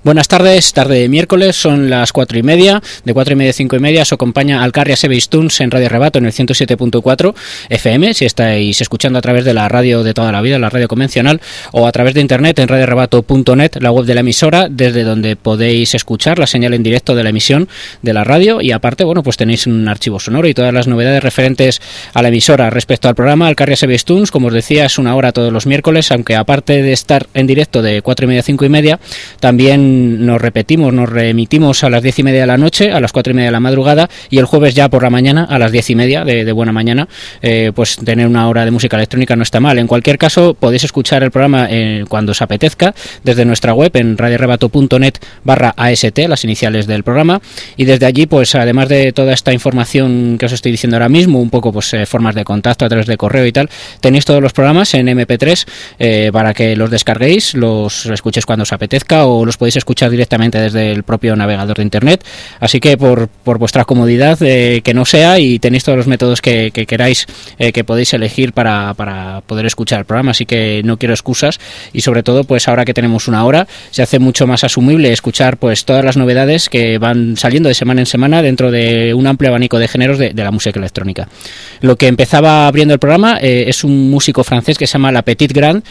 Buenas tardes, tarde de miércoles, son las 4:30, de 4:30 a 5:30 os acompaña Alcarria Sebestuns en Radio Rebato en el 107.4 FM, si estáis escuchando a través de la radio de toda la vida, la radio convencional, o a través de internet en radiorebato.net, la web de la emisora, desde donde podéis escuchar la señal en directo de la emisión de la radio, y aparte, bueno, pues tenéis un archivo sonoro y todas las novedades referentes a la emisora. Respecto al programa Alcarria Sebestuns, como os decía, es una hora todos los miércoles, aunque aparte de estar en directo de 4:30 a 5:30, también nos remitimos a las 10:30 de la noche, a las 4:30 de la madrugada, y el jueves ya por la mañana a las 10:30 de buena mañana. Pues tener una hora de música electrónica no está mal. En cualquier caso, podéis escuchar el programa cuando os apetezca desde nuestra web en radiorebato.net/AST, las iniciales del programa, y desde allí, pues además de toda esta información que os estoy diciendo ahora mismo, un poco pues formas de contacto a través de correo y tal, tenéis todos los programas en MP3 para que los descarguéis, los escuchéis cuando os apetezca, o los podéis escuchar directamente desde el propio navegador de internet. Así que por vuestra comodidad, que no sea, y tenéis todos los métodos que queráis, que podéis elegir para poder escuchar el programa. Así que no quiero excusas, y sobre todo pues ahora que tenemos una hora se hace mucho más asumible escuchar pues todas las novedades que van saliendo de semana en semana dentro de un amplio abanico de géneros de la música electrónica. Lo que empezaba abriendo el programa es un músico francés que se llama La Petite Grande.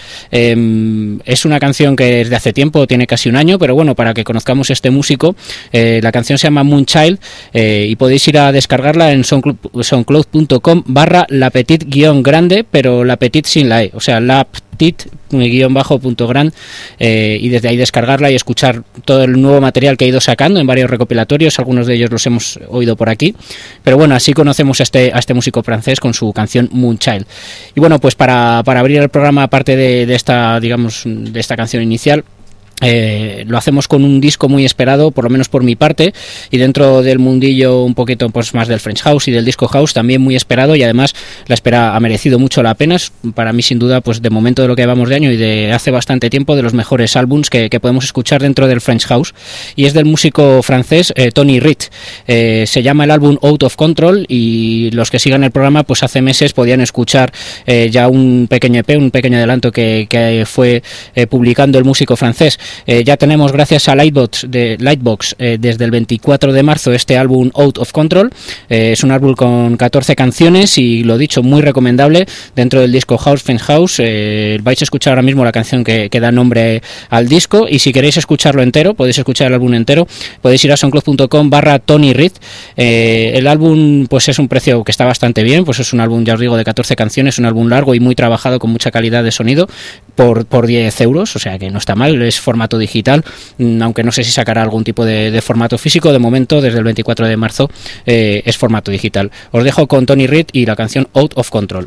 Es una canción que es de hace tiempo, tiene casi un año, pero bueno, para que conozcamos este músico, la canción se llama Moonchild, y podéis ir a descargarla en soundcloud.com/La Petite-Grande, pero La Petite sin la E, o sea, La Petite-Grand, y desde ahí descargarla y escuchar todo el nuevo material que ha ido sacando en varios recopilatorios. Algunos de ellos los hemos oído por aquí, pero bueno, así conocemos a este músico francés con su canción Moonchild. Y bueno, pues para abrir el programa, aparte de esta, digamos, de esta canción inicial, lo hacemos con un disco muy esperado, por lo menos por mi parte, y dentro del mundillo un poquito pues más del French House y del Disco House, también muy esperado, y además la espera ha merecido mucho la pena. Es para mí, sin duda, pues de momento de lo que llevamos de año y de hace bastante tiempo, de los mejores álbums que podemos escuchar dentro del French House, y es del músico francés Tony Reid. Se llama el álbum Out of Control, y los que sigan el programa pues hace meses podían escuchar ya un pequeño EP, un pequeño adelanto que fue publicando el músico francés. Ya tenemos, gracias a Lightbox, desde el 24 de marzo este álbum Out of Control. Es un álbum con 14 canciones, y lo dicho, muy recomendable dentro del disco House French House. Vais a escuchar ahora mismo la canción que da nombre al disco, y si queréis escucharlo entero, podéis escuchar el álbum entero, podéis ir a soundcloud.com/Tony Reid. El álbum pues es un precio que está bastante bien, pues es un álbum, ya os digo, de 14 canciones, un álbum largo y muy trabajado con mucha calidad de sonido, por 10 euros, o sea que no está mal. Es formato digital, aunque no sé si sacará algún tipo de formato físico. De momento, desde el 24 de marzo es formato digital. Os dejo con Tony Reid y la canción Out of Control.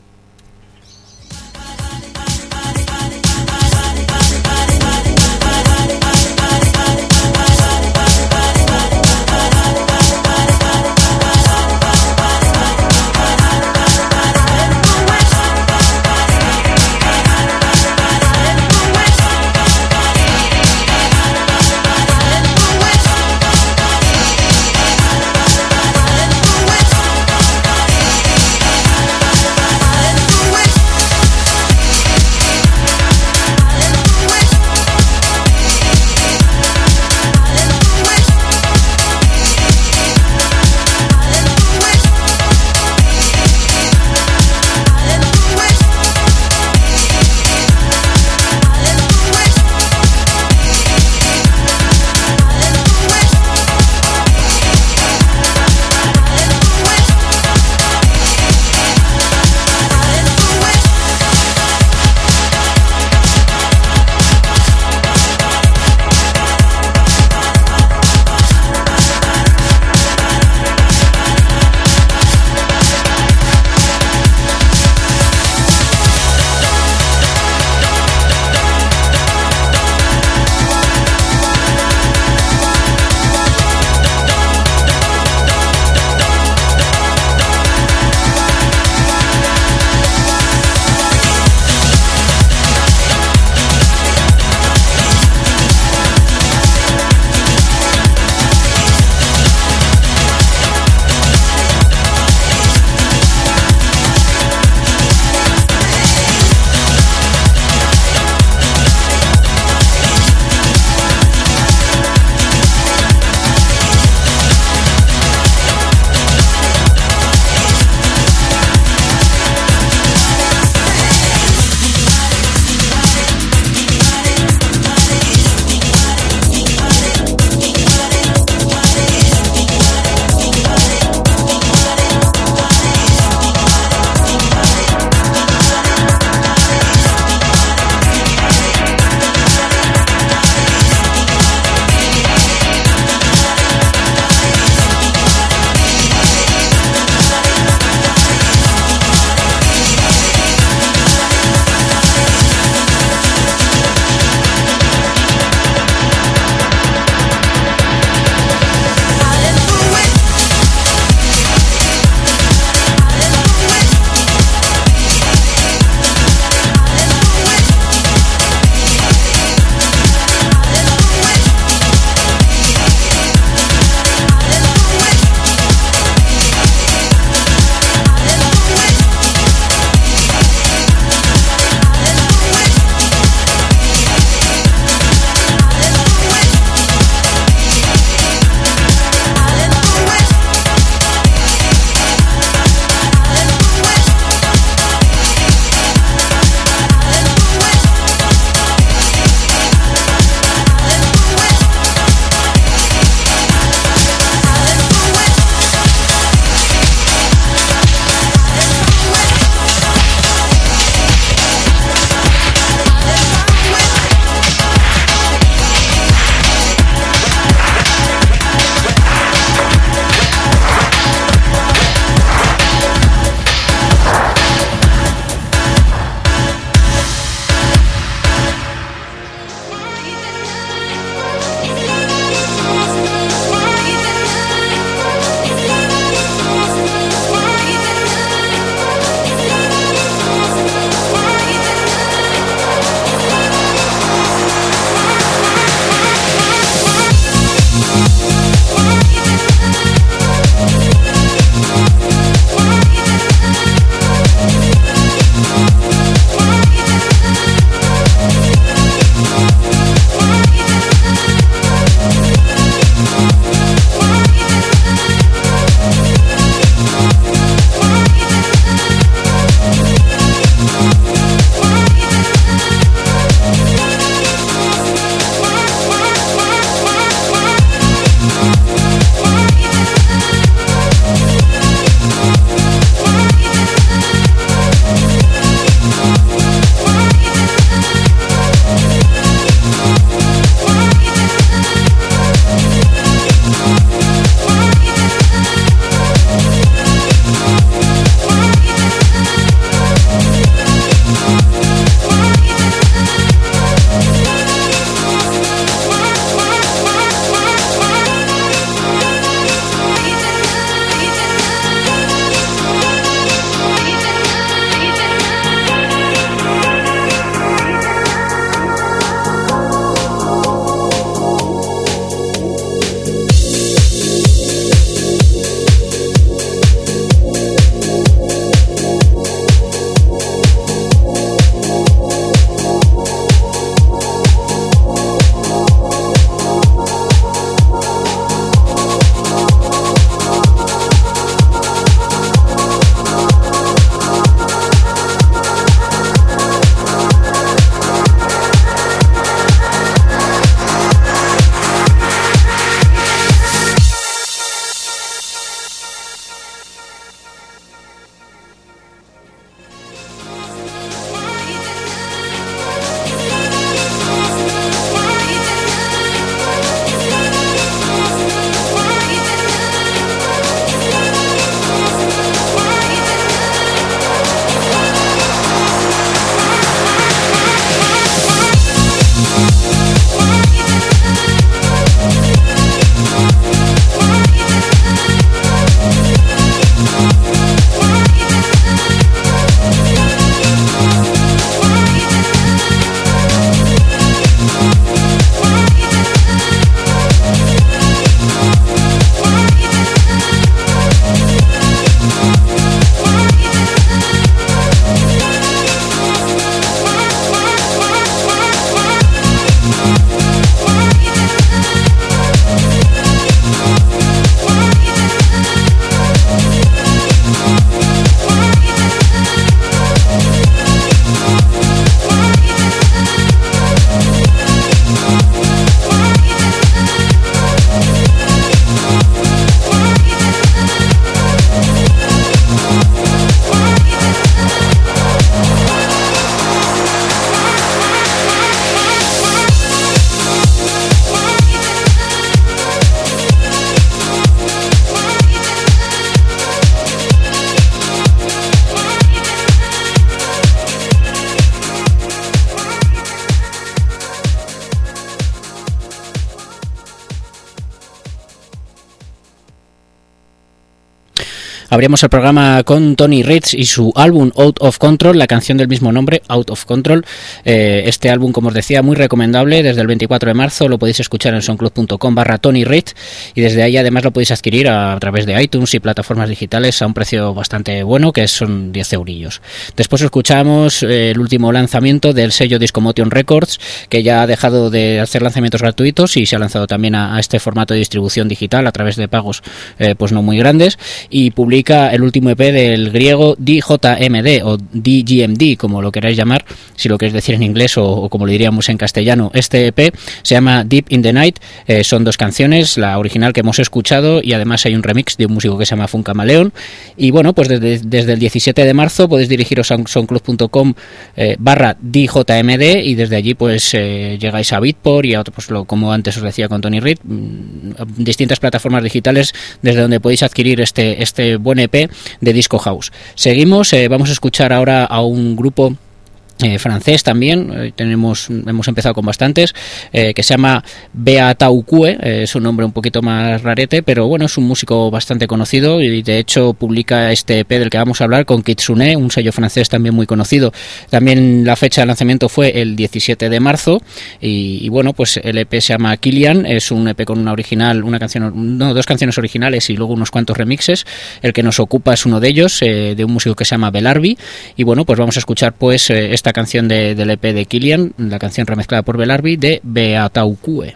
Abrimos el programa con Tony Reid y su álbum Out of Control, la canción del mismo nombre, Out of Control. Este álbum, como os decía, muy recomendable. Desde el 24 de marzo lo podéis escuchar en soundcloud.com/Tony Reid, y desde ahí además lo podéis adquirir a través de iTunes y plataformas digitales a un precio bastante bueno, que son 10 eurillos. Después escuchamos el último lanzamiento del sello Discomotion Records, que ya ha dejado de hacer lanzamientos gratuitos y se ha lanzado también a este formato de distribución digital a través de pagos pues no muy grandes, y publica el último EP del griego DJMD o DGMD, como lo queráis llamar, si lo queréis decir en inglés o como lo diríamos en castellano. Este EP se llama Deep in the Night, son 2 canciones, la original que hemos escuchado y además hay un remix de un músico que se llama Funkamaleon. Y bueno, pues desde el 17 de marzo podéis dirigiros a soundcloud.com/DJMD y desde allí pues llegáis a Beatport y a otros, pues como antes os decía con Tony Reid, distintas plataformas digitales desde donde podéis adquirir este buen EP de Disco House. Seguimos, vamos a escuchar ahora a un grupo francés también, hemos empezado con bastantes, que se llama Beataukue, es un nombre un poquito más rarete, pero bueno, es un músico bastante conocido y de hecho publica este EP del que vamos a hablar con Kitsune, un sello francés también muy conocido. También la fecha de lanzamiento fue el 17 de marzo y bueno, pues el EP se llama Kilian, es un EP con una original, 2 canciones originales y luego unos cuantos remixes. El que nos ocupa es uno de ellos, de un músico que se llama Belarbi, y bueno, pues vamos a escuchar pues esta canción del EP de Kilian, la canción remezclada por Belarbi de Beataukue.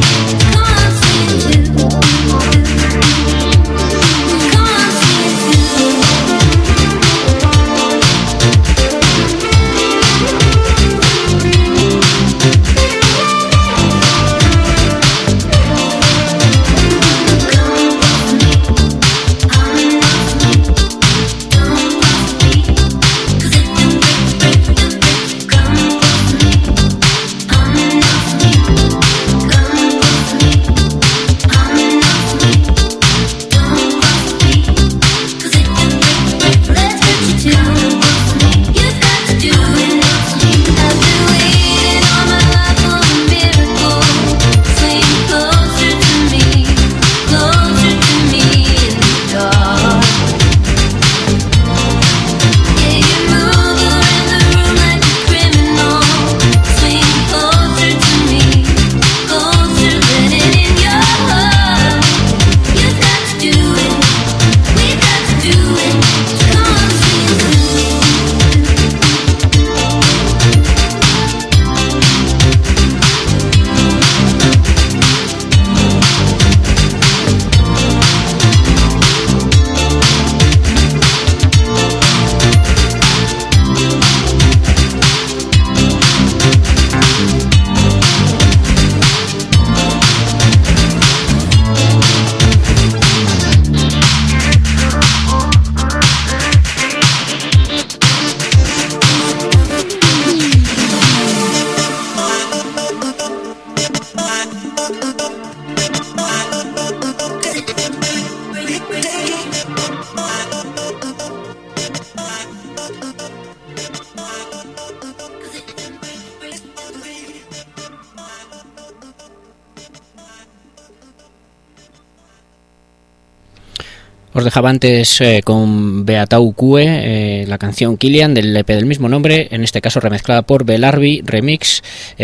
Os dejaba antes con Beatau Kue, la canción Killian del EP del mismo nombre, en este caso remezclada por Belarbi Remix.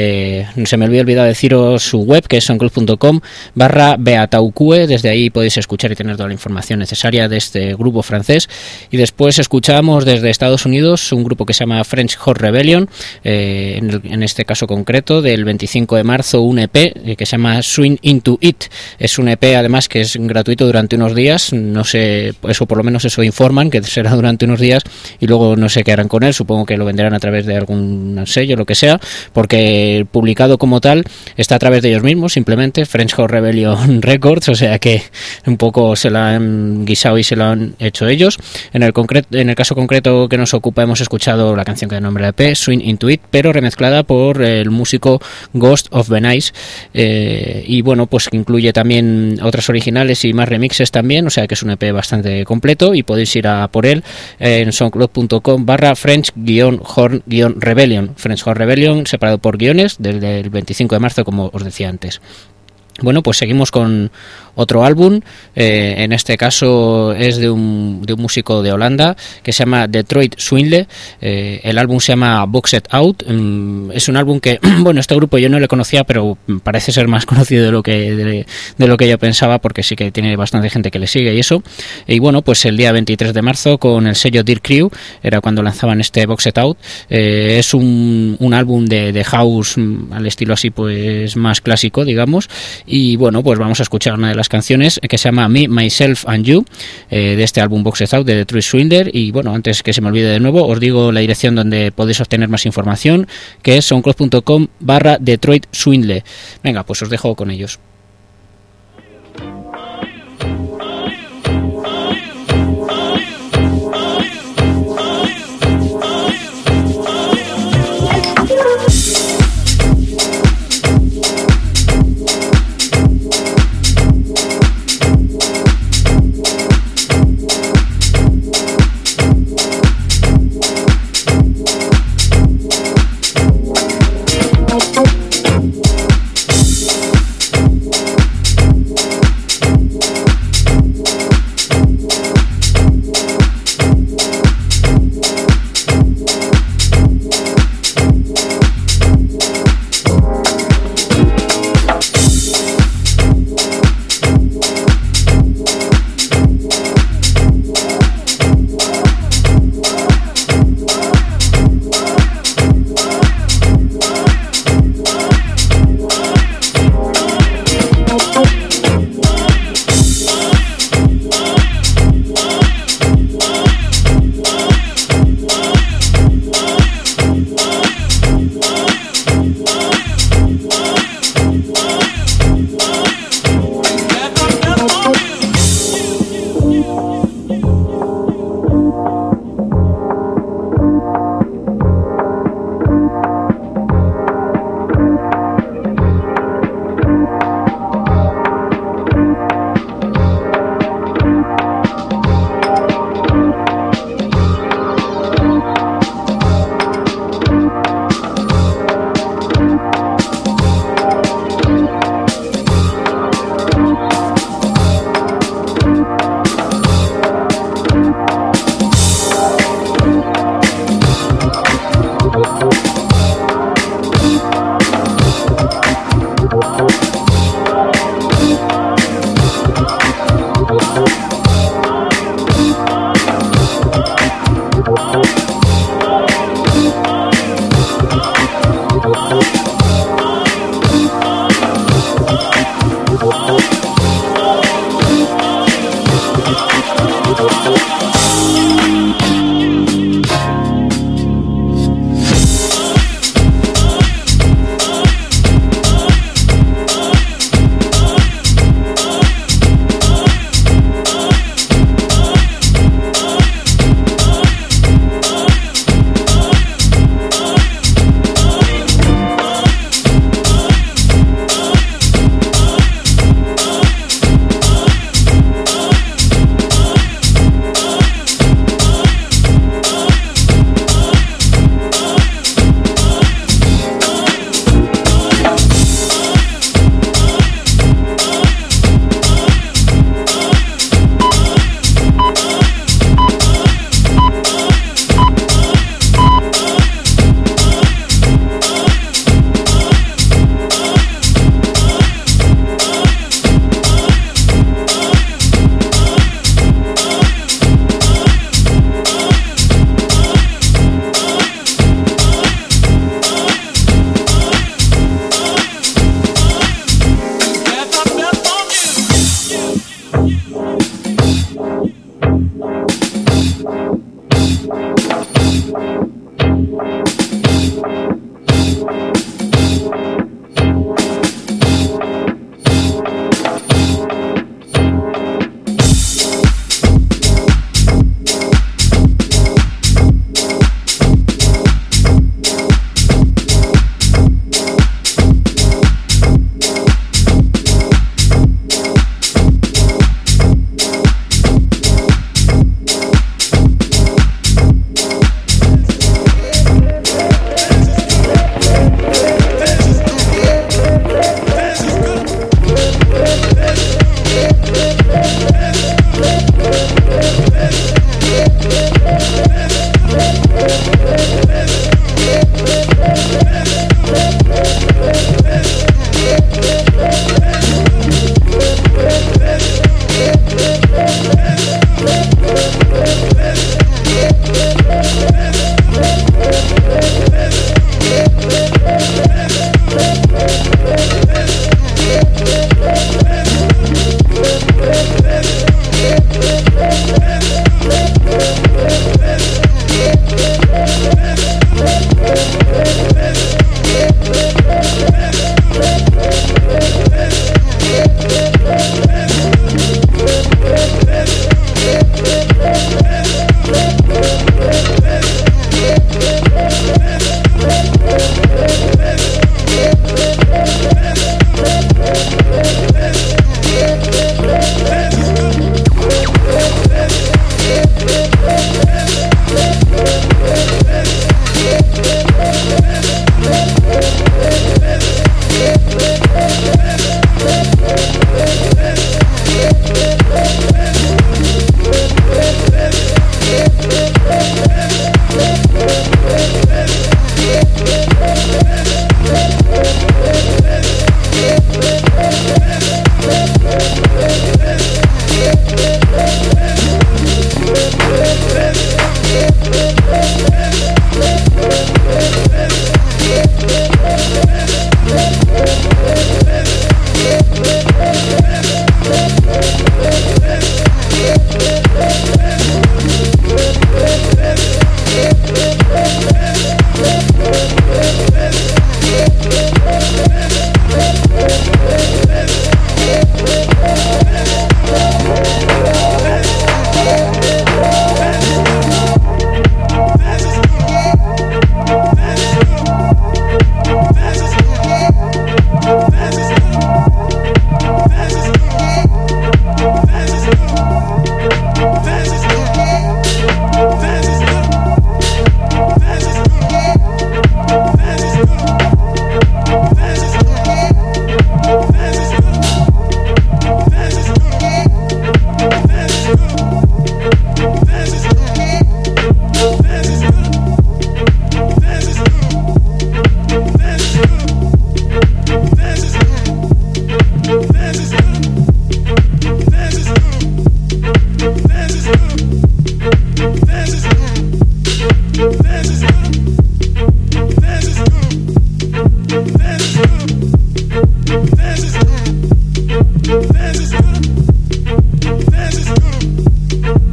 Se me olvidó deciros su web, que es soundcloud.com/Beatau Kue. Desde ahí podéis escuchar y tener toda la información necesaria de este grupo francés. Y después escuchamos desde Estados Unidos un grupo que se llama French Horror Rebellion, en este caso concreto del 25 de marzo, un EP que se llama Swing Into It. Es un EP además que es gratuito durante unos días, no sé, eso por lo menos eso informan, que será durante unos días y luego no sé qué harán con él, supongo que lo venderán a través de algún sello, lo que sea, porque publicado como tal está a través de ellos mismos, simplemente French Horror Rebellion Records, o sea que un poco se lo han guisado y se lo han hecho ellos. En el caso concreto que nos ocupa hemos escuchado la canción que de nombre EP, Swing Into It, pero remezclada por el músico Ghost of Venice, y bueno, pues incluye también otras originales y más remixes también, o sea que es un EP bastante completo y podéis ir a por él en soundcloud.com/French-Horn-Rebellion, French Horror Rebellion separado por guiones, desde el 25 de marzo, como os decía antes. Bueno, pues seguimos con otro álbum, en este caso es de un músico de Holanda que se llama Detroit Swindle. El álbum se llama Boxed Out. Es un álbum que, bueno, este grupo yo no le conocía, pero parece ser más conocido de lo que yo pensaba, porque sí que tiene bastante gente que le sigue y eso. Y bueno, pues el día 23 de marzo con el sello Dear Crew era cuando lanzaban este Boxed Out. Es un álbum de house al estilo así pues más clásico, digamos. Y bueno, pues vamos a escuchar una de las canciones que se llama Me, Myself and You, de este álbum Boxed Out de Detroit Swindle. Y bueno, antes que se me olvide de nuevo, os digo la dirección donde podéis obtener más información, que es soundcloud.com/Detroit Swindle. Venga, pues os dejo con ellos.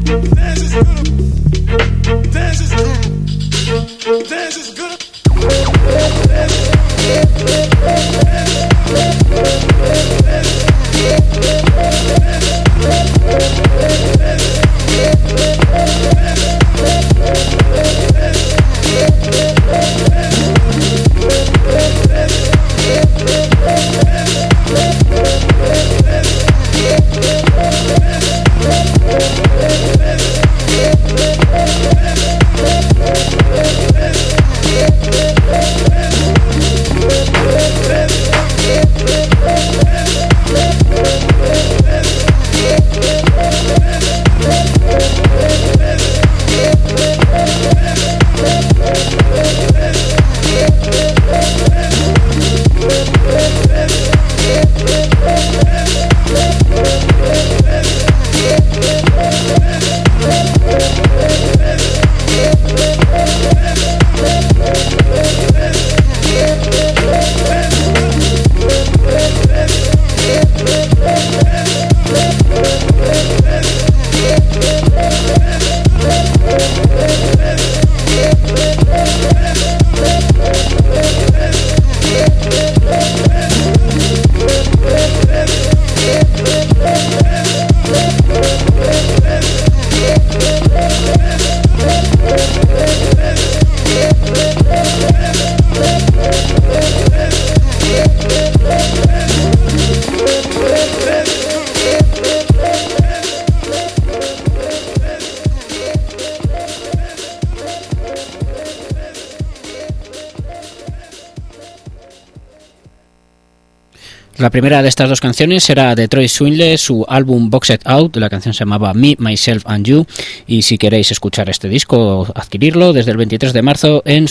La primera de estas dos canciones era Detroit Swindle, su álbum Boxed Out. La canción se llamaba Me, Myself and You, y si queréis escuchar este disco, adquirirlo desde el 23 de marzo en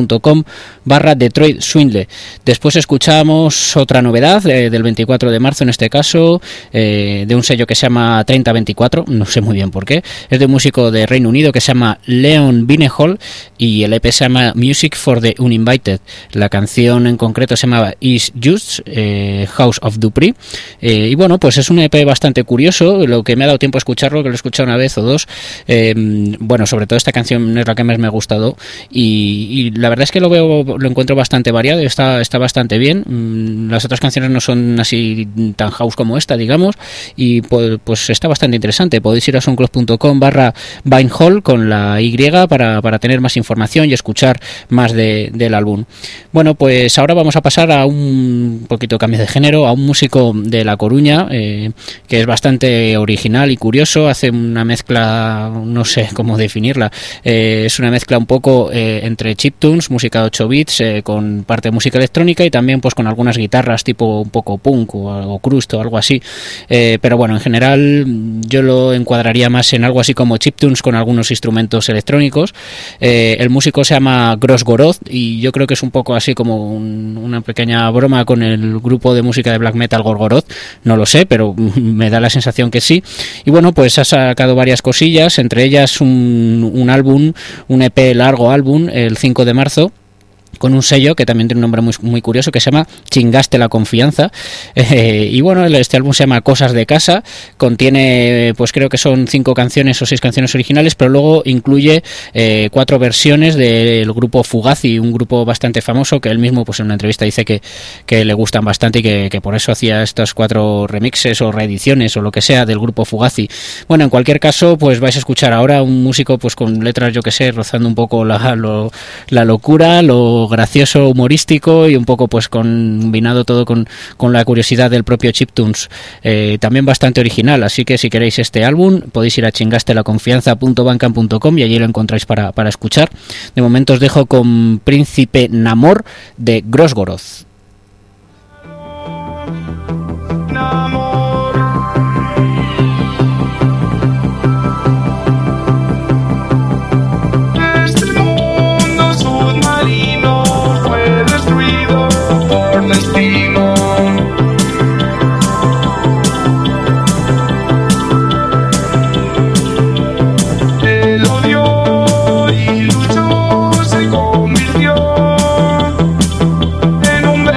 soundcloud.com/Detroit Swindle. Después escuchamos otra novedad del 24 de marzo, en este caso de un sello que se llama 3024, no sé muy bien por qué. Es de un músico de Reino Unido que se llama Leon Binehall, y el EP se llama Music for the Uninvited. La canción en concreto se llamaba Is Just House of Dupree, y bueno, pues es un EP bastante curioso. Lo que me ha dado tiempo a escucharlo, que lo he escuchado una vez o dos, bueno, sobre todo esta canción es la que más me ha gustado, y la verdad es que lo encuentro bastante variado, está bastante bien. Las otras canciones no son así tan house como esta, digamos, y pues está bastante interesante. Podéis ir a soundcloud.com/Binehall con la Y para tener más información y escuchar más del álbum. Bueno, pues ahora vamos a pasar a un poquito cambio de género, a un músico de La Coruña, que es bastante original y curioso. Hace una mezcla, no sé cómo definirla, es una mezcla un poco entre chiptunes, música de 8 bits, con parte de música electrónica, y también pues con algunas guitarras tipo un poco punk o crust o algo así, pero bueno, en general yo lo encuadraría más en algo así como chiptunes con algunos instrumentos electrónicos. El músico se llama Grosgoroth, y yo creo que es un poco así como una pequeña broma con el grupo de música de black metal Gorgoroth, no lo sé, pero me da la sensación que sí. Y bueno, pues ha sacado varias cosillas, entre ellas un álbum, un EP largo álbum, el 5 de marzo, con un sello que también tiene un nombre muy, muy curioso, que se llama Chingaste la Confianza, y bueno, este álbum se llama Cosas de Casa. Contiene, pues creo que son 5 canciones o 6 canciones originales, pero luego incluye 4 versiones del grupo Fugazi, un grupo bastante famoso, que él mismo pues en una entrevista dice que le gustan bastante, y que por eso hacía estos 4 remixes o reediciones o lo que sea del grupo Fugazi. Bueno, en cualquier caso, pues vais a escuchar ahora un músico pues con letras, yo que sé, rozando un poco la locura, lo gracioso, humorístico, y un poco pues combinado todo con la curiosidad del propio chiptunes, también bastante original. Así que si queréis este álbum podéis ir a chingastelaconfianza.bandcamp.com y allí lo encontráis para escuchar. De momento os dejo con Príncipe Namor de Grosgoroth. En un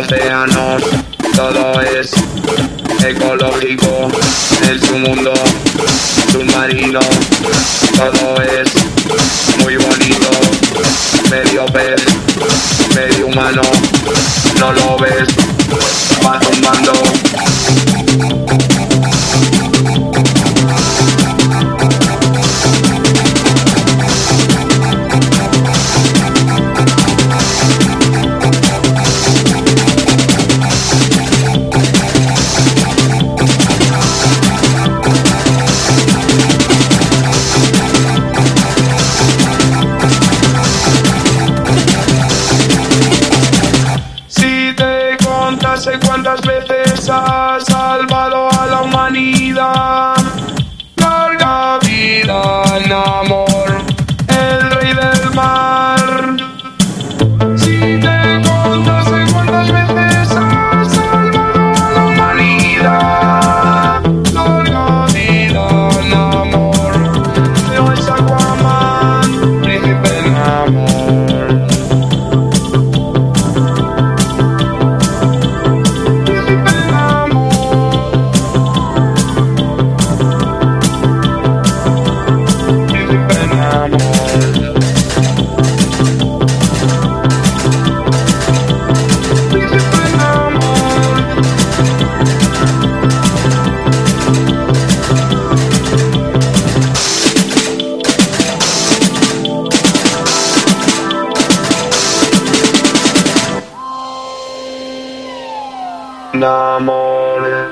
océanos, todo es ecológico. En su mundo submarino, todo es muy bonito. Medio pez, medio humano, no lo ves, va tumbando. ¿Cuántas veces has salvado a la humanidad? Larga vida en amor, el rey del mar. Si te contase cuántas veces has salvado a la humanidad. Larga vida en amor, yo es Aquaman, príncipe en amor. Amor.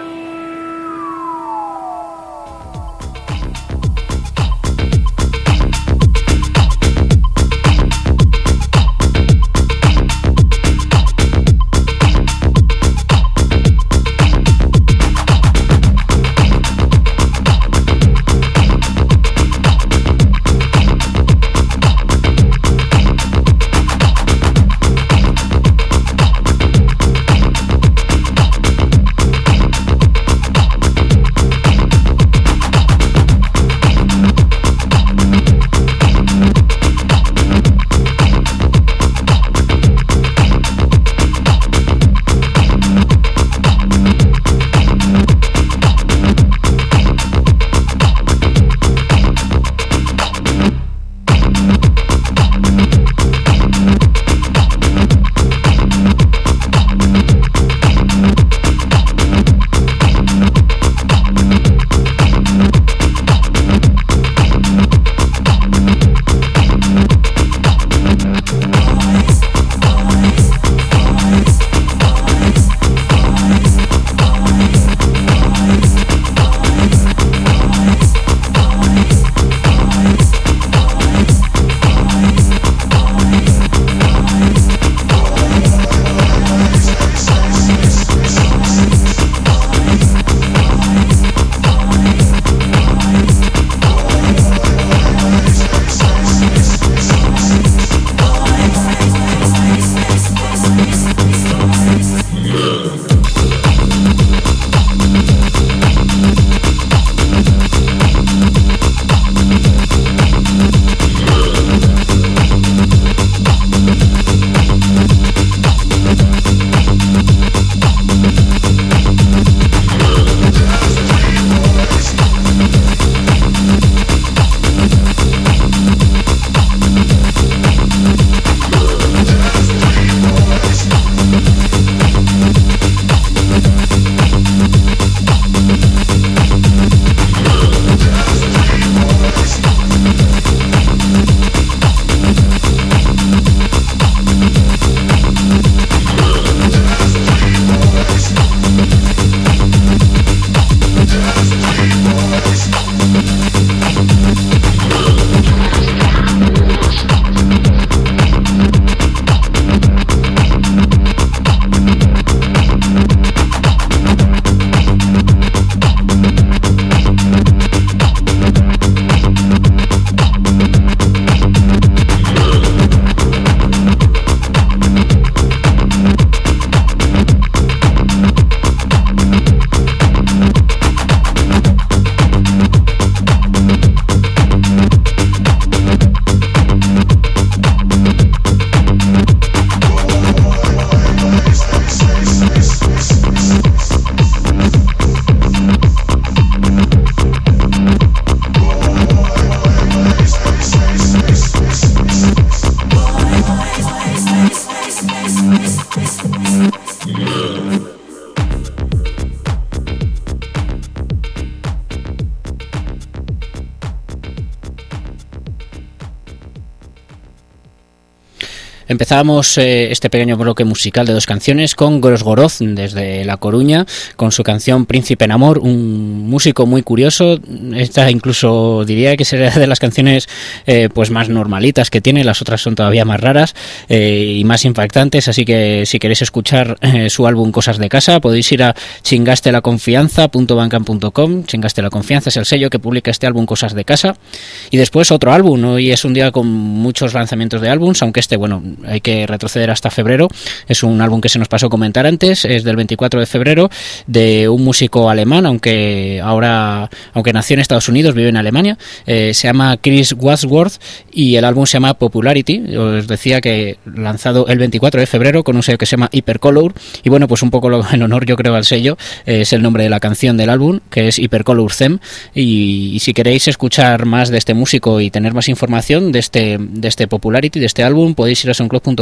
Empezábamos este pequeño bloque musical de 2 canciones con Grosgoroz desde La Coruña, con su canción Príncipe en Amor, un músico muy curioso. Esta incluso diría que sería de las canciones pues más normalitas que tiene, las otras son todavía más raras y más impactantes, así que si queréis escuchar su álbum Cosas de Casa podéis ir a chingastelaconfianza.bandcamp.com. Chingaste la Confianza es el sello que publica este álbum Cosas de Casa. Y después otro álbum. Hoy es un día con muchos lanzamientos de álbums, aunque bueno, hay que retroceder hasta febrero. Es un álbum que se nos pasó comentar antes, es del 24 de febrero, de un músico alemán, aunque nació en Estados Unidos, vive en Alemania. Se llama Chris Wadsworth y el álbum se llama Popularity. Os decía que lanzado el 24 de febrero con un sello que se llama Hypercolor. Y bueno, pues un poco en honor, yo creo, al sello, es el nombre de la canción del álbum, que es Hypercolor Them. Y si queréis escuchar más de este músico y tener más información de este Popularity, de este álbum, podéis ir a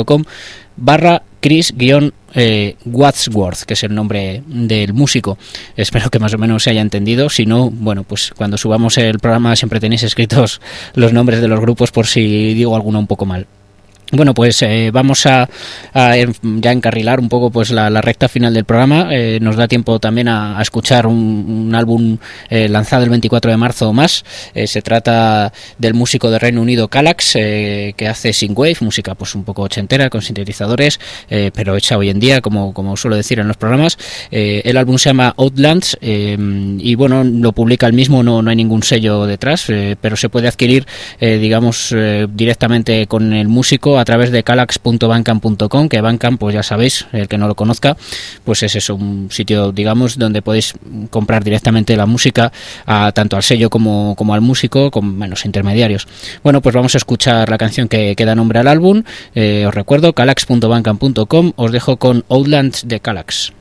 soundcloud.com/Chris-Wadsworth, que es el nombre del músico. Espero que más o menos se haya entendido. Si no, bueno, pues cuando subamos el programa siempre tenéis escritos los nombres de los grupos por si digo alguno un poco mal. Bueno, pues vamos a ya encarrilar un poco pues la recta final del programa. Nos da tiempo también a escuchar un álbum lanzado el 24 de marzo o más. Se trata del músico de Reino Unido Calax, que hace synthwave, música pues un poco ochentera con sintetizadores, pero hecha hoy en día, como suelo decir en los programas. El álbum se llama Outlands y bueno, lo publica el mismo, no hay ningún sello detrás, pero se puede adquirir digamos directamente con el músico a través de calax.bandcamp.com, que Bandcamp, pues ya sabéis, el que no lo conozca, pues es eso, un sitio, digamos, donde podéis comprar directamente la música tanto al sello como al músico, con menos intermediarios. Bueno, pues vamos a escuchar la canción que da nombre al álbum. Os recuerdo, calax.bandcamp.com. Os dejo con Outlands de Calax.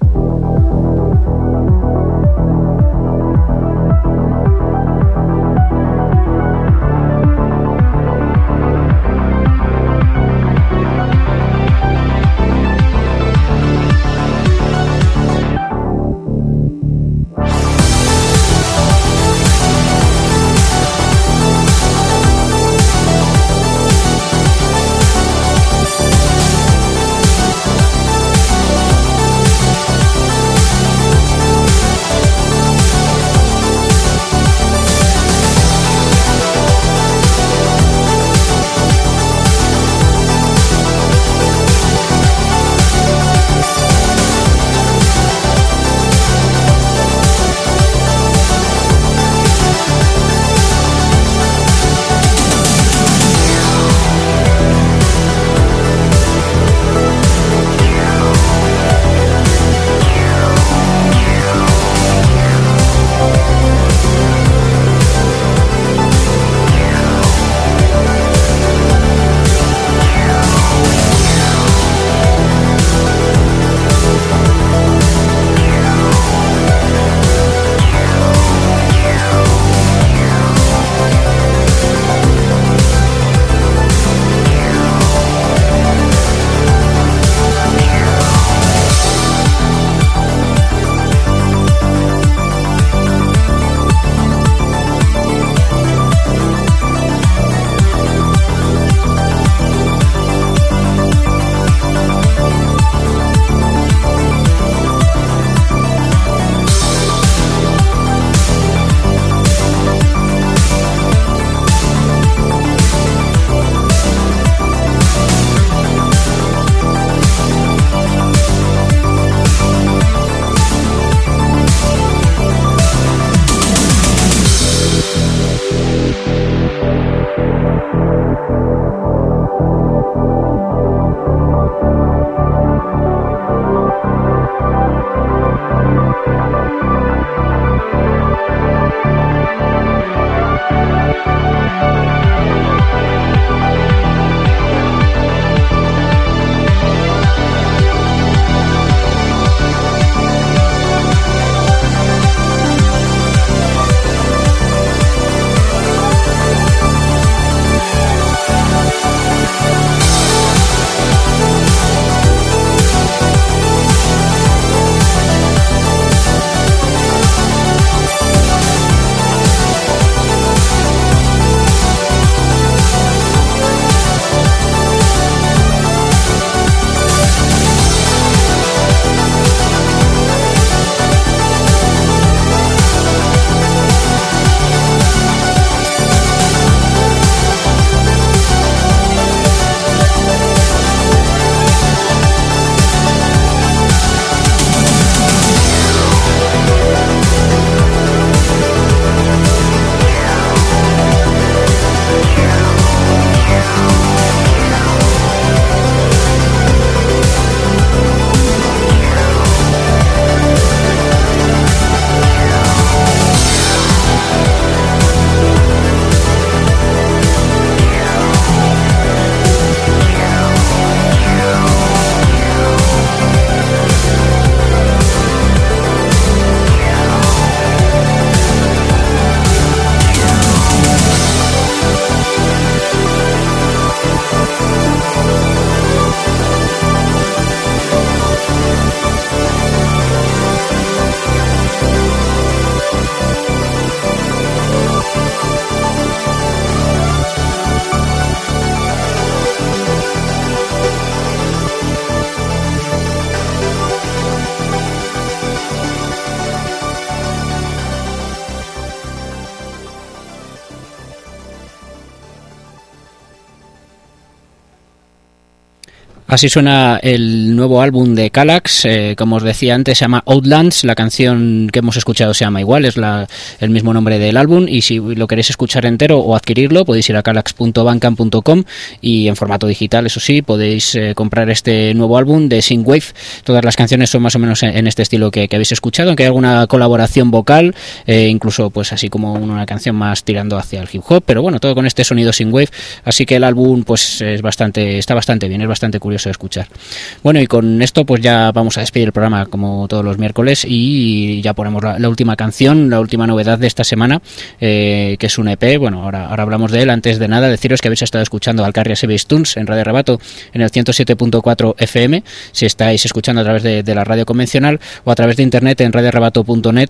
Así suena el nuevo álbum de Calax, como os decía antes, se llama Outlands, la canción que hemos escuchado se llama igual, es el mismo nombre del álbum, y si lo queréis escuchar entero o adquirirlo podéis ir a calax.bandcamp.com y en formato digital, eso sí, podéis comprar este nuevo álbum de Synthwave. Todas las canciones son más o menos en este estilo que habéis escuchado, aunque hay alguna colaboración vocal, incluso pues así como una canción más tirando hacia el hip hop, pero bueno, todo con este sonido Synthwave, así que el álbum pues está bastante bien, es bastante curioso de escuchar. Bueno, y con esto pues ya vamos a despedir el programa como todos los miércoles y ya ponemos la última canción, la última novedad de esta semana, que es un EP. Bueno, ahora hablamos de él. Antes de nada, deciros que habéis estado escuchando Alcarria Sebastians Tunes en Radio Rebato en el 107.4 FM, si estáis escuchando a través de la radio convencional o a través de internet en radiorebato.net.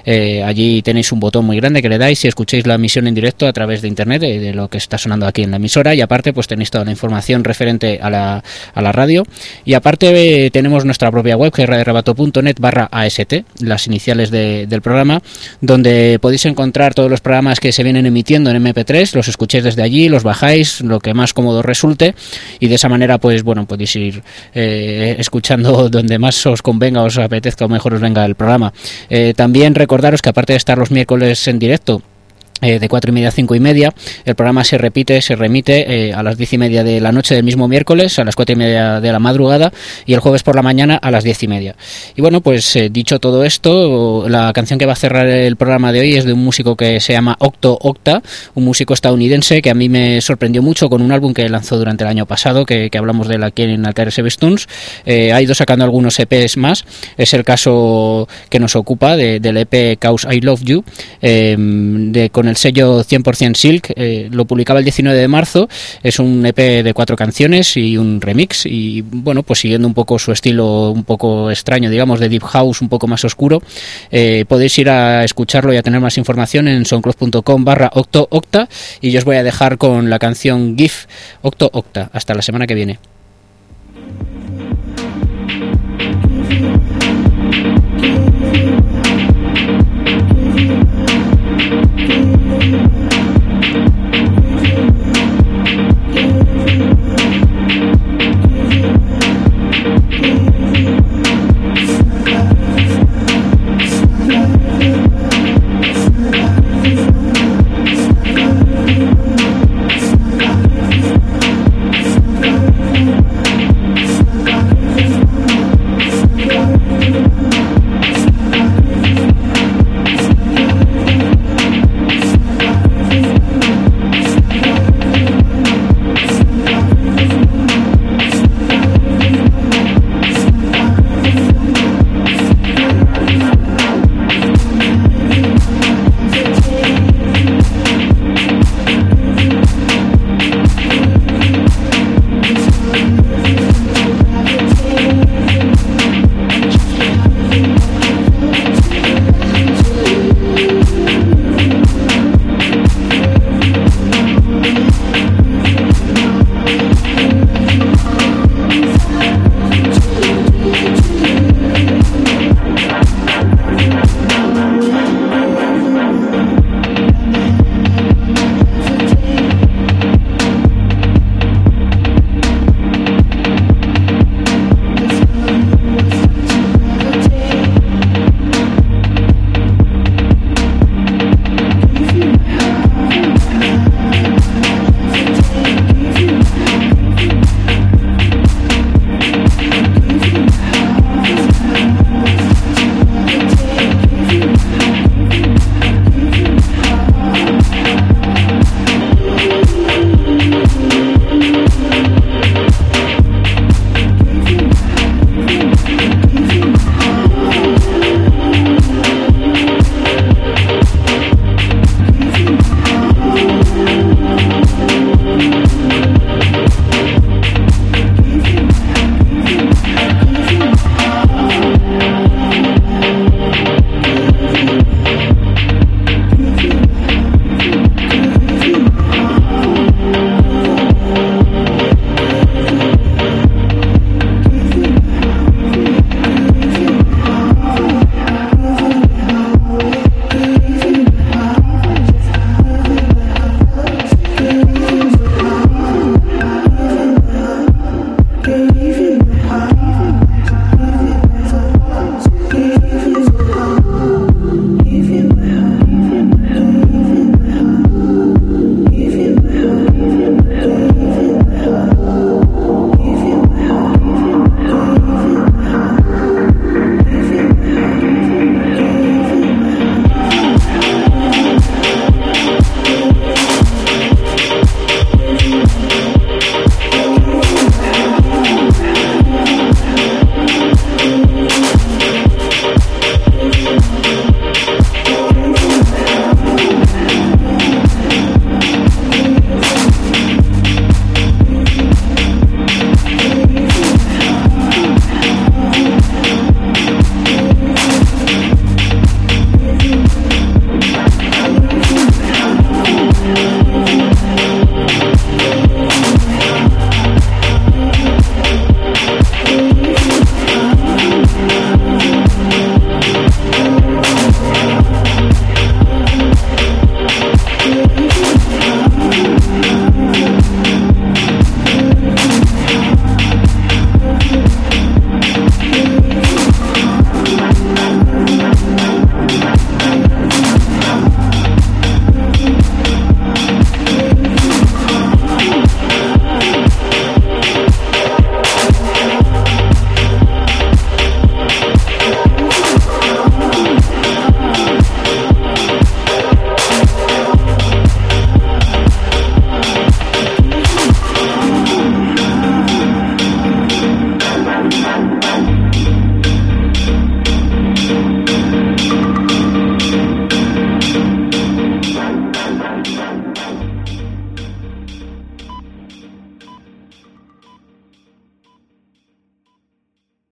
Allí tenéis un botón muy grande que le dais y escuchéis la emisión en directo a través de internet de lo que está sonando aquí en la emisora, y aparte pues tenéis toda la información referente a la radio, y aparte tenemos nuestra propia web que es radiorebato.net/AST, las iniciales del programa, donde podéis encontrar todos los programas que se vienen emitiendo en MP3, los escuchéis desde allí, los bajáis, lo que más cómodo resulte, y de esa manera pues bueno, podéis ir escuchando donde más os convenga, os apetezca o mejor os venga el programa. También recordaros que aparte de estar los miércoles en directo de 4:30 a 5:30, el programa se remite a las 10:30 de la noche del mismo miércoles, a las 4:30 de la madrugada, y el jueves por la mañana a las 10:30. Y bueno, pues dicho todo esto, la canción que va a cerrar el programa de hoy es de un músico que se llama Octo Octa, un músico estadounidense que a mí me sorprendió mucho con un álbum que lanzó durante el año pasado, que hablamos de él aquí en Alcarria Sebastians. Ha ido sacando algunos EPs más, es el caso que nos ocupa del EP Cause I Love You, con el sello 100% Silk. Lo publicaba el 19 de marzo, es un EP de 4 canciones y un remix, y bueno, pues siguiendo un poco su estilo un poco extraño, digamos, de deep house, un poco más oscuro. Podéis ir a escucharlo y a tener más información en soundcloud.com/octo octa, y yo os voy a dejar con la canción GIF Octo Octa. Hasta la semana que viene.